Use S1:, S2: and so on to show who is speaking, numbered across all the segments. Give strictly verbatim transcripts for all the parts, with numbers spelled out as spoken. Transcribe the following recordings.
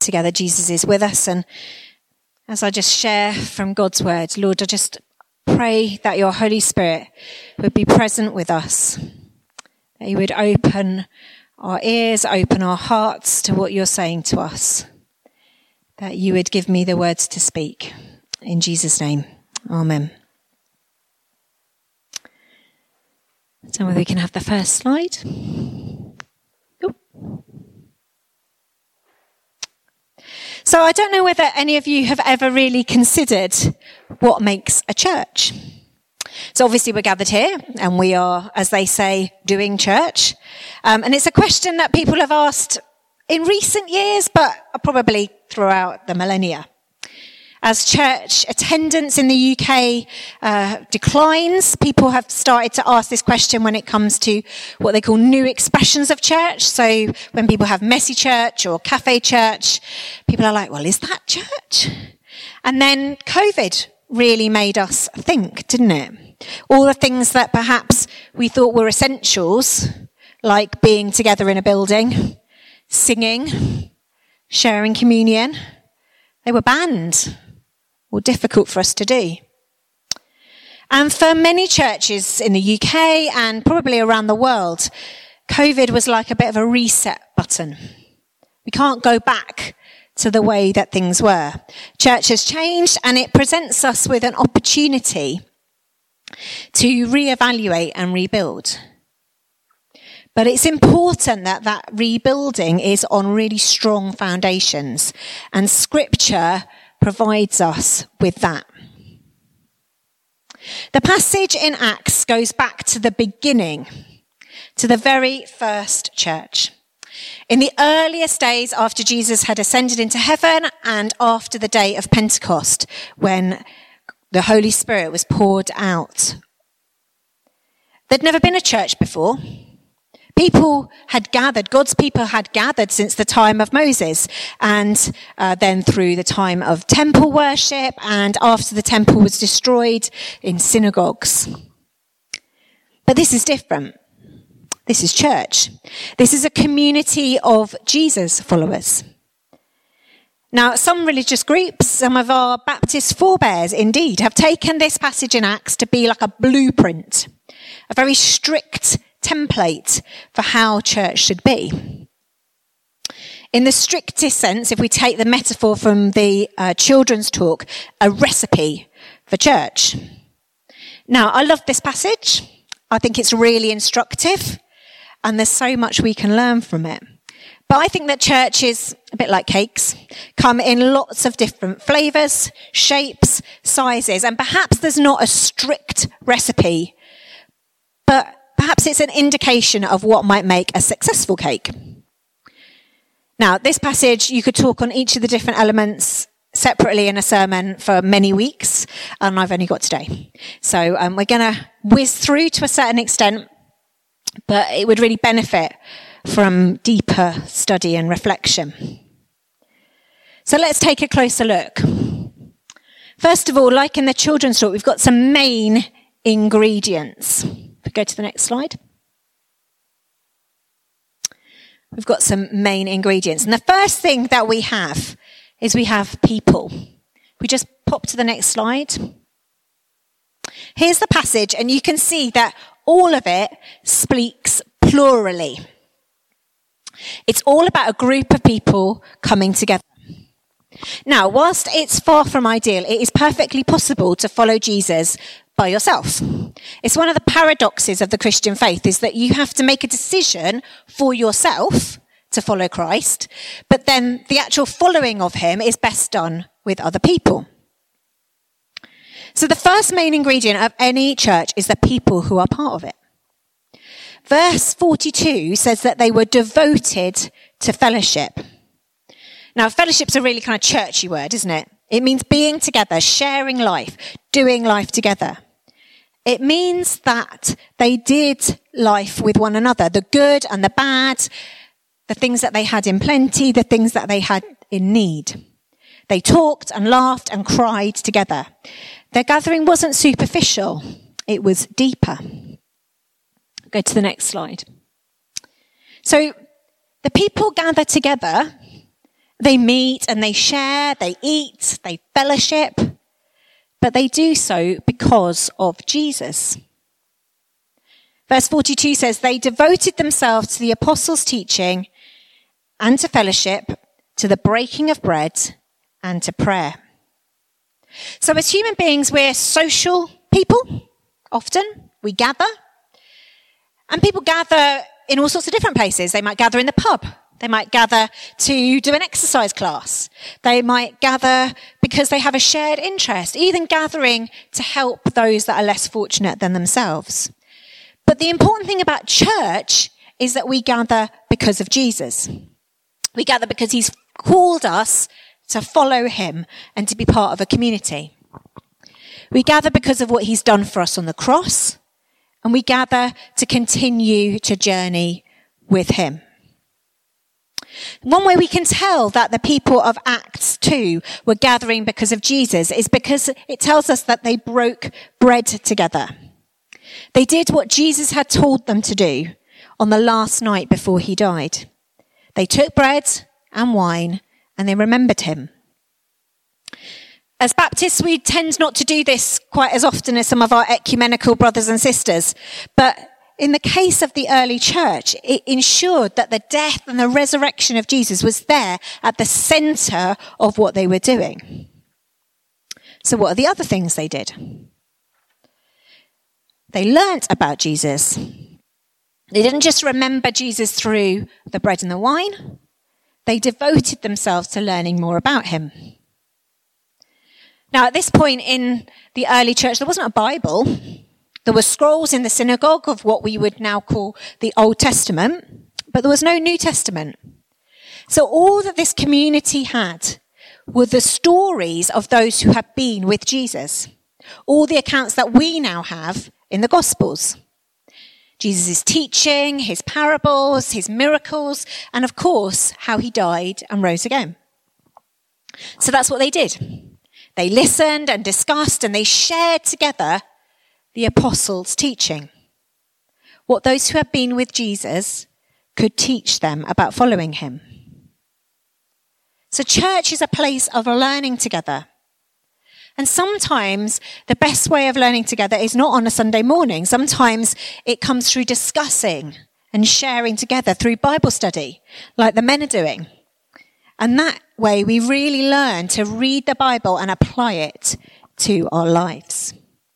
S1: together, Jesus is with us. And as I just share from God's word, Lord, I just pray that your Holy Spirit would be present with us, that you would open our ears, open our hearts to what you're saying to us, that you would give me the words to speak. In Jesus' name, amen. So we can have the first slide. Ooh. So I don't know whether any of you have ever really considered what makes a church. So obviously we're gathered here and we are, as they say, doing church. Um, and it's a question that people have asked in recent years, but probably throughout the millennia. As church attendance in the U K uh, declines, people have started to ask this question when it comes to what they call new expressions of church. So when people have messy church or cafe church, people are like, well, is that church? And then COVID really made us think, didn't it? All the things that perhaps we thought were essentials, like being together in a building, singing, sharing communion, they were banned or difficult for us to do. And for many churches in the U K and probably around the world, COVID was like a bit of a reset button. We can't go back to the way that things were. Church has changed and it presents us with an opportunity to reevaluate and rebuild. But it's important that that rebuilding is on really strong foundations, and Scripture provides us with that. The passage in Acts goes back to the beginning, to the very first church. In the earliest days after Jesus had ascended into heaven and after the day of Pentecost, when the Holy Spirit was poured out. There'd never been a church before. People had gathered, God's people had gathered since the time of Moses, and uh, then through the time of temple worship, and after the temple was destroyed, in synagogues. But this is different. This is church. This is a community of Jesus followers. Now, some religious groups, some of our Baptist forebears indeed, have taken this passage in Acts to be like a blueprint, a very strict template for how church should be. In the strictest sense, if we take the metaphor from the uh, children's talk, a recipe for church. Now, I love this passage. I think it's really instructive, and there's so much we can learn from it. But I think that church is a bit like cakes, come in lots of different flavours, shapes, sizes, and perhaps there's not a strict recipe, but perhaps it's an indication of what might make a successful cake. Now, this passage, you could talk on each of the different elements separately in a sermon for many weeks, and I've only got today. So um, we're going to whiz through to a certain extent, but it would really benefit from deeper study and reflection. So let's take a closer look. First of all, like in the children's talk, we've got some main ingredients. If we go to the next slide. We've got some main ingredients. And the first thing that we have is we have people. We just pop to the next slide. Here's the passage, and you can see that all of it speaks plurally. It's all about a group of people coming together. Now, whilst it's far from ideal, it is perfectly possible to follow Jesus by yourself. It's one of the paradoxes of the Christian faith is that you have to make a decision for yourself to follow Christ, but then the actual following of him is best done with other people. So the first main ingredient of any church is the people who are part of it. Verse forty-two says that they were devoted to fellowship. Now, fellowship's a really kind of churchy word, isn't it? It means being together, sharing life, doing life together. It means that they did life with one another, the good and the bad, the things that they had in plenty, the things that they had in need. They talked and laughed and cried together. Their gathering wasn't superficial, it was deeper. Go to the next slide. So the people gather together. They meet and they share, they eat, they fellowship, but they do so because of Jesus. Verse forty-two says, they devoted themselves to the apostles' teaching and to fellowship, to the breaking of bread and to prayer. So as human beings, we're social people. Often we gather, and people gather in all sorts of different places. They might gather in the pub. They might gather to do an exercise class. They might gather because they have a shared interest, even gathering to help those that are less fortunate than themselves. But the important thing about church is that we gather because of Jesus. We gather because he's called us to follow him and to be part of a community. We gather because of what he's done for us on the cross, and we gather to continue to journey with him. One way we can tell that the people of Acts two were gathering because of Jesus is because it tells us that they broke bread together. They did what Jesus had told them to do on the last night before he died. They took bread and wine and they remembered him. As Baptists, we tend not to do this quite as often as some of our ecumenical brothers and sisters, but in the case of the early church, it ensured that the death and the resurrection of Jesus was there at the center of what they were doing. So what are the other things they did? They learnt about Jesus. They didn't just remember Jesus through the bread and the wine. They devoted themselves to learning more about him. Now, at this point in the early church, there wasn't a Bible. There were scrolls in the synagogue of what we would now call the Old Testament, but there was no New Testament. So all that this community had were the stories of those who had been with Jesus. All the accounts that we now have in the Gospels. Jesus' teaching, his parables, his miracles, and of course, how he died and rose again. So that's what they did. They listened and discussed and they shared together the apostles' teaching. What those who had been with Jesus could teach them about following him. So church is a place of learning together. And sometimes the best way of learning together is not on a Sunday morning. Sometimes it comes through discussing and sharing together through Bible study, like the men are doing. And that way we really learn to read the Bible and apply it to our lives.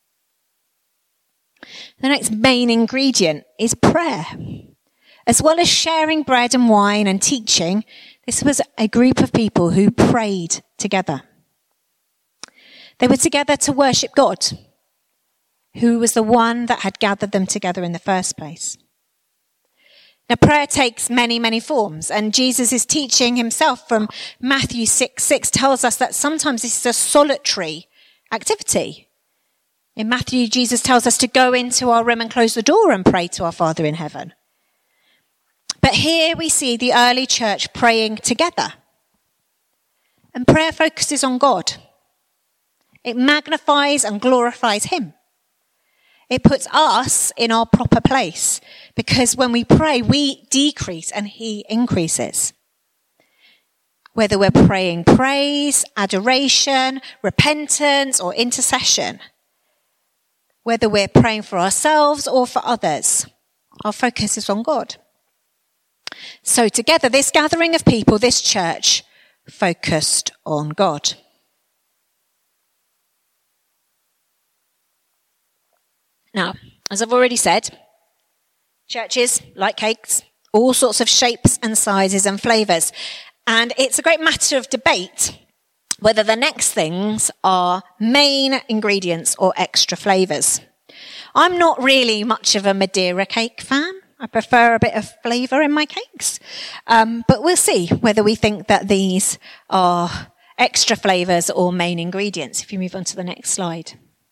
S1: The next main ingredient is prayer. As well as sharing bread and wine and teaching, this was a group of people who prayed together. They were together to worship God, who was the one that had gathered them together in the first place. Now, prayer takes many, many forms, and Jesus' teaching himself from Matthew six six tells us that sometimes this is a solitary activity. In Matthew, Jesus tells us to go into our room and close the door and pray to our Father in heaven. But here we see the early church praying together. And prayer focuses on God. It magnifies and glorifies him. It puts us in our proper place because when we pray, we decrease and he increases. Whether we're praying praise, adoration, repentance, or intercession, whether we're praying for ourselves or for others, our focus is on God. So together, this gathering of people, this church, focused on God. Now, as I've already said, churches, like cakes, all sorts of shapes and sizes and flavours. And it's a great matter of debate whether the next things are main ingredients or extra flavours. I'm not really much of a Madeira cake fan. I prefer a bit of flavour in my cakes. Um, but we'll see whether we think that these are extra flavours or main ingredients. If you move on to the next slide.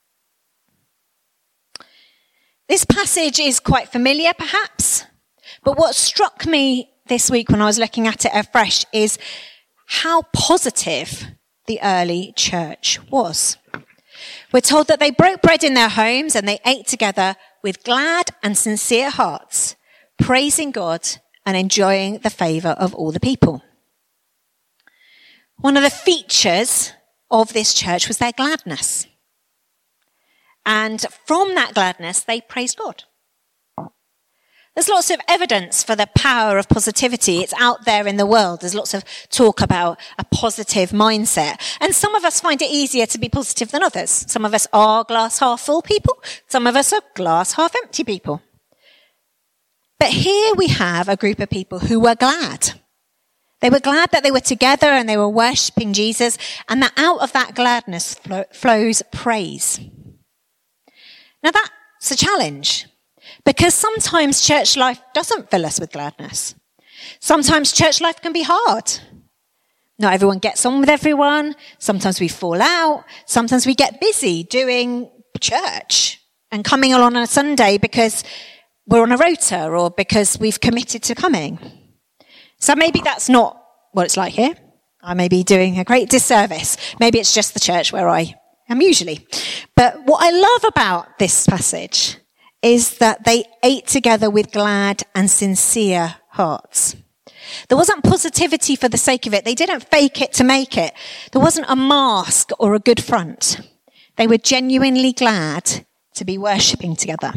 S1: This passage is quite familiar, perhaps, but what struck me this week when I was looking at it afresh is how positive the early church was. We're told that they broke bread in their homes and they ate together with glad and sincere hearts, praising God and enjoying the favour of all the people. One of the features of this church was their gladness. And from that gladness, they praised God. There's lots of evidence for the power of positivity. It's out there in the world. There's lots of talk about a positive mindset. And some of us find it easier to be positive than others. Some of us are glass half full people. Some of us are glass half empty people. But here we have a group of people who were glad. They were glad that they were together and they were worshipping Jesus, and that out of that gladness flows praise. Now that's a challenge. Because sometimes church life doesn't fill us with gladness. Sometimes church life can be hard. Not everyone gets on with everyone. Sometimes we fall out. Sometimes we get busy doing church and coming along on a Sunday because we're on a rota or because we've committed to coming. So maybe that's not what it's like here. I may be doing a great disservice. Maybe it's just the church where I am usually. But what I love about this passage is that they ate together with glad and sincere hearts. There wasn't positivity for the sake of it. They didn't fake it to make it. There wasn't a mask or a good front. They were genuinely glad to be worshipping together.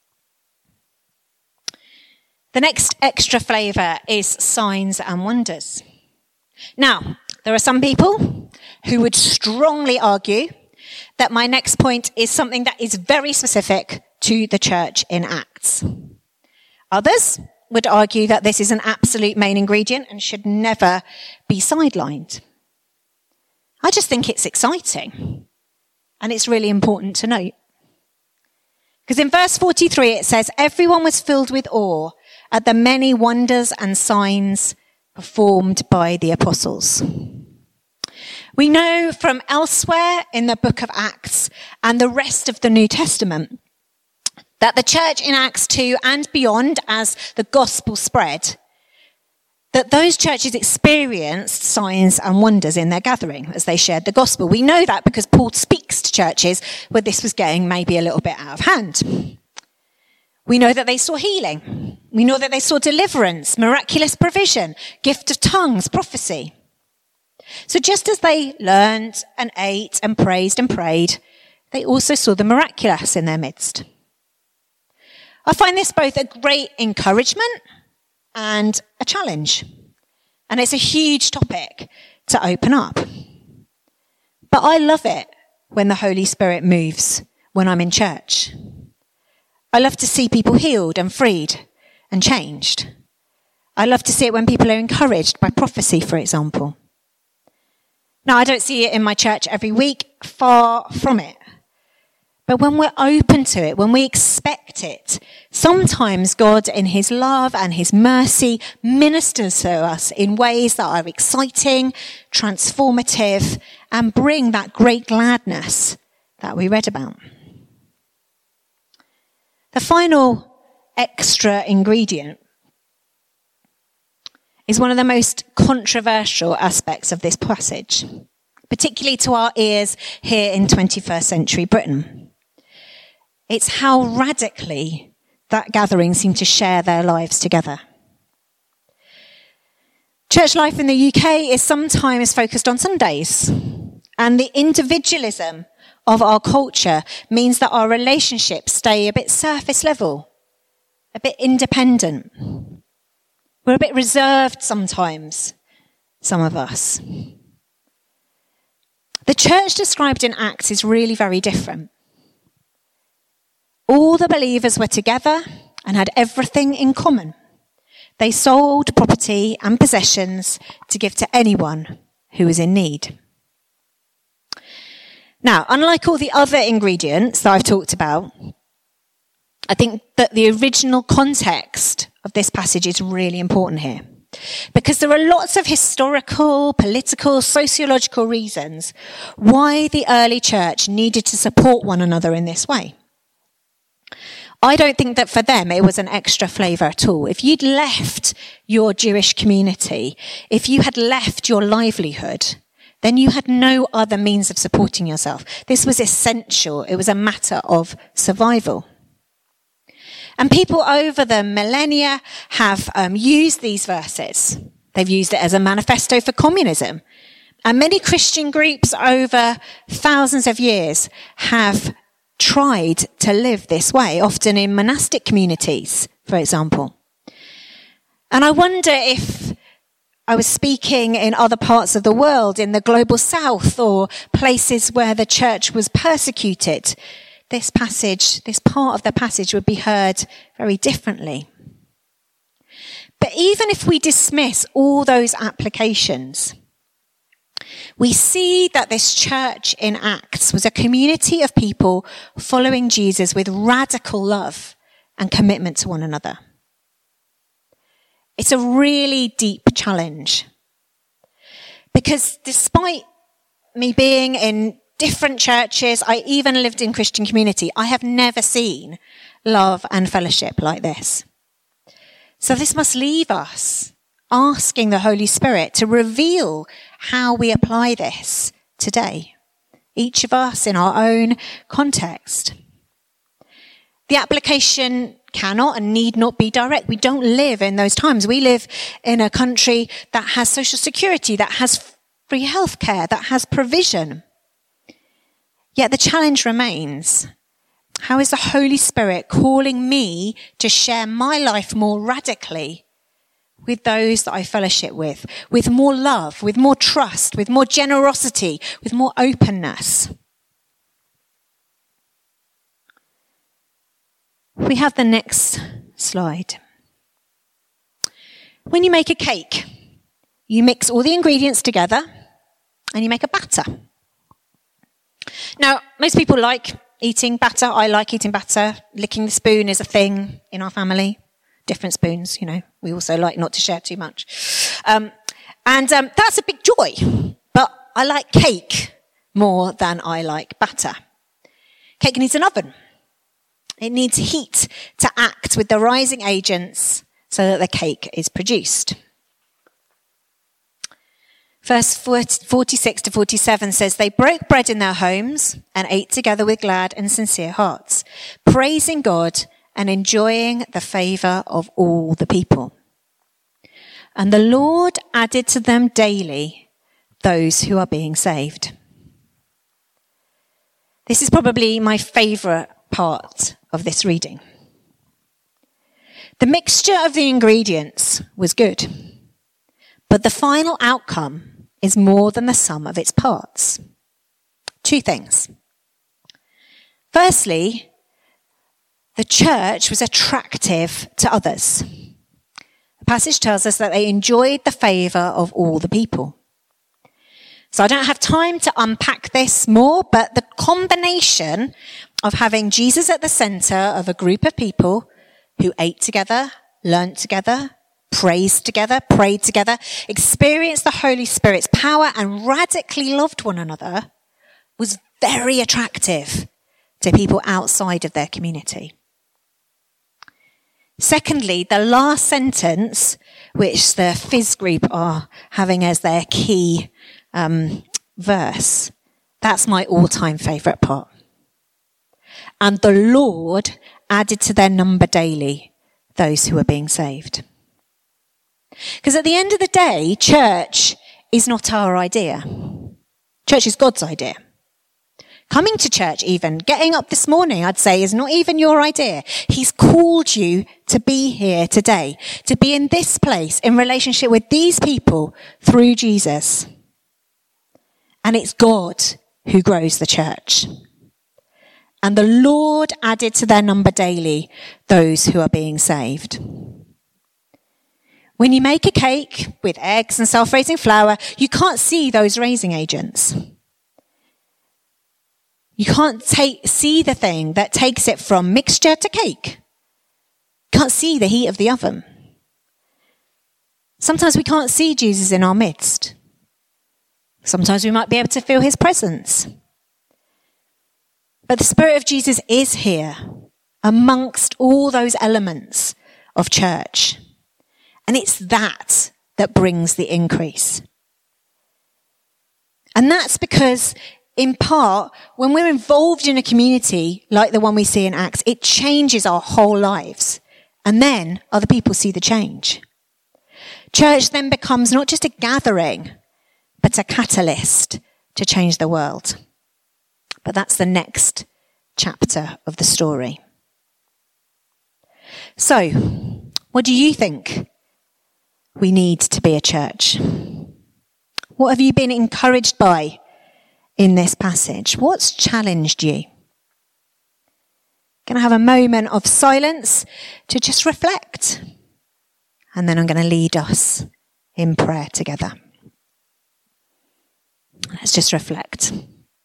S1: The next extra flavour is signs and wonders. Now, there are some people who would strongly argue that my next point is something that is very specific to the church in Acts. Others would argue that this is an absolute main ingredient and should never be sidelined. I just think it's exciting, and it's really important to note. Because in verse forty-three it says, everyone was filled with awe at the many wonders and signs performed by the apostles. We know from elsewhere in the book of Acts and the rest of the New Testament that the church in Acts two and beyond, as the gospel spread, that those churches experienced signs and wonders in their gathering as they shared the gospel. We know that because Paul speaks to churches where this was getting maybe a little bit out of hand. We know that they saw healing. We know that they saw deliverance, miraculous provision, gift of tongues, prophecy. So just as they learned and ate and praised and prayed, they also saw the miraculous in their midst. I find this both a great encouragement and a challenge. And it's a huge topic to open up. But I love it when the Holy Spirit moves when I'm in church. I love to see people healed and freed and changed. I love to see it when people are encouraged by prophecy, for example. Now, I don't see it in my church every week, far from it. But when we're open to it, when we expect it, sometimes God in his love and his mercy ministers to us in ways that are exciting, transformative, and bring that great gladness that we read about. The final extra ingredient is one of the most controversial aspects of this passage, particularly to our ears here in twenty-first century Britain. It's how radically that gathering seemed to share their lives together. Church life in the U K is sometimes focused on Sundays, and the individualism of our culture means that our relationships stay a bit surface level, a bit independent. We're a bit reserved sometimes, some of us. The church described in Acts is really very different. All the believers were together and had everything in common. They sold property and possessions to give to anyone who was in need. Now, unlike all the other ingredients that I've talked about, I think that the original context of this passage is really important here. Because there are lots of historical, political, sociological reasons why the early church needed to support one another in this way. I don't think that for them it was an extra flavour at all. If you'd left your Jewish community, if you had left your livelihood, then you had no other means of supporting yourself. This was essential. It was a matter of survival. And people over the millennia have um, used these verses. They've used it as a manifesto for communism. And many Christian groups over thousands of years have tried to live this way, often in monastic communities, for example. And I wonder if I was speaking in other parts of the world, in the global south, or places where the church was persecuted, this passage, this part of the passage would be heard very differently. But even if we dismiss all those applications, we see that this church in Acts was a community of people following Jesus with radical love and commitment to one another. It's a really deep challenge. Because despite me being in different churches, I even lived in Christian community, I have never seen love and fellowship like this. So this must leave us asking the Holy Spirit to reveal how we apply this today, each of us in our own context. The application cannot and need not be direct. We don't live in those times. We live in a country that has social security, that has free healthcare, that has provision. Yet the challenge remains. How is the Holy Spirit calling me to share my life more radically with those that I fellowship with, with more love, with more trust, with more generosity, with more openness? We have the next slide. When you make a cake, you mix all the ingredients together and you make a batter. Now, most people like eating batter. I like eating batter. Licking the spoon is a thing in our family. Different spoons, you know. We also like not to share too much. Um, and um, that's a big joy. But I like cake more than I like batter. Cake needs an oven. It needs heat to act with the rising agents so that the cake is produced. Verse forty-six to forty-seven says, they broke bread in their homes and ate together with glad and sincere hearts, praising God and enjoying the favour of all the people. And the Lord added to them daily those who are being saved. This is probably my favourite part of this reading. The mixture of the ingredients was good, but the final outcome is more than the sum of its parts. Two things. Firstly, the church was attractive to others. The passage tells us that they enjoyed the favour of all the people. So I don't have time to unpack this more, but the combination of having Jesus at the centre of a group of people who ate together, learnt together, praised together, prayed together, experienced the Holy Spirit's power and radically loved one another was very attractive to people outside of their community. Secondly, the last sentence, which the Fizz group are having as their key um, verse, that's my all-time favourite part. And the Lord added to their number daily those who are being saved. Because at the end of the day, church is not our idea. Church is God's idea. Coming to church even, getting up this morning, I'd say, is not even your idea. He's called you to be here today, to be in this place in relationship with these people through Jesus. And it's God who grows the church. And the Lord added to their number daily those who are being saved. When you make a cake with eggs and self-raising flour, you can't see those raising agents. You can't take, see the thing that takes it from mixture to cake. You can't see the heat of the oven. Sometimes we can't see Jesus in our midst. Sometimes we might be able to feel his presence. But the Spirit of Jesus is here amongst all those elements of church. And it's that that brings the increase. And that's because, in part, when we're involved in a community like the one we see in Acts, it changes our whole lives. And then other people see the change. Church then becomes not just a gathering, but a catalyst to change the world. But that's the next chapter of the story. So, what do you think we need to be a church? What have you been encouraged by in this passage? What's challenged you? Going to have a moment of silence to just reflect. And then I'm going to lead us in prayer together. Let's just reflect.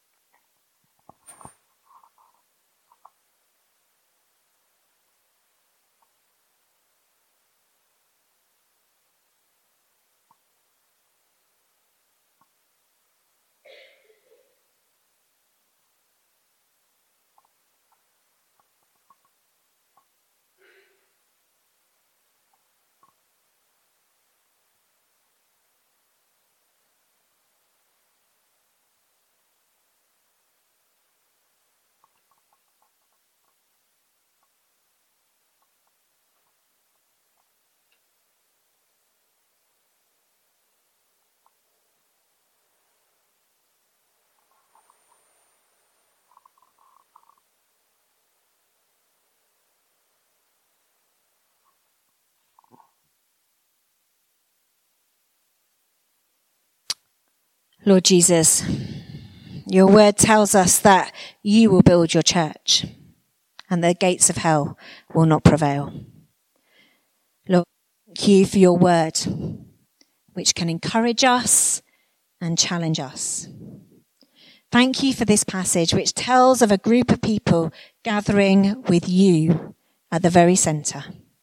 S1: Lord Jesus, your word tells us that you will build your church and the gates of hell will not prevail. Lord, thank you for your word, which can encourage us and challenge us. Thank you for this passage, which tells of a group of people gathering with you at the very centre.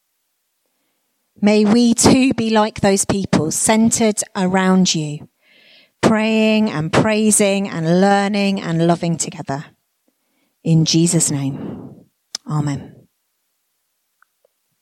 S1: May we too be like those people, centred around you, praying and praising and learning and loving together. In Jesus' name, amen.